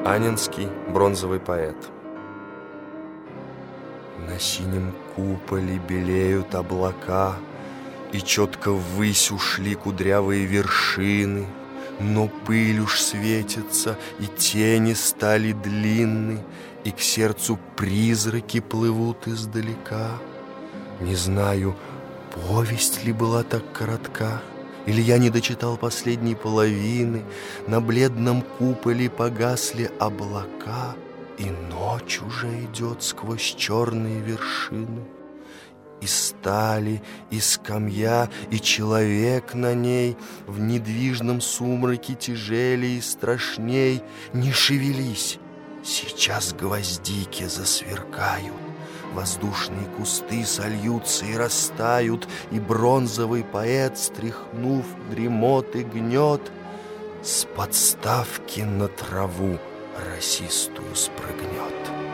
Анненский бронзовый поэт. На синем куполе белеют облака, и четко ввысь ушли кудрявые вершины, но пыль уж светится, и тени стали длинны, и к сердцу призраки плывут издалека. Не знаю, повесть ли была так коротка, или я не дочитал последней половины. На бледном куполе погасли облака, и ночь уже идет сквозь черные вершины. И стали, и скамья, и человек на ней в недвижном сумраке тяжелей и страшней. Не шевелись, сейчас гвоздики засверкают, воздушные кусты сольются и растают, и бронзовый поэт, стряхнув дремоты гнет, с подставки на траву росистую спрыгнет.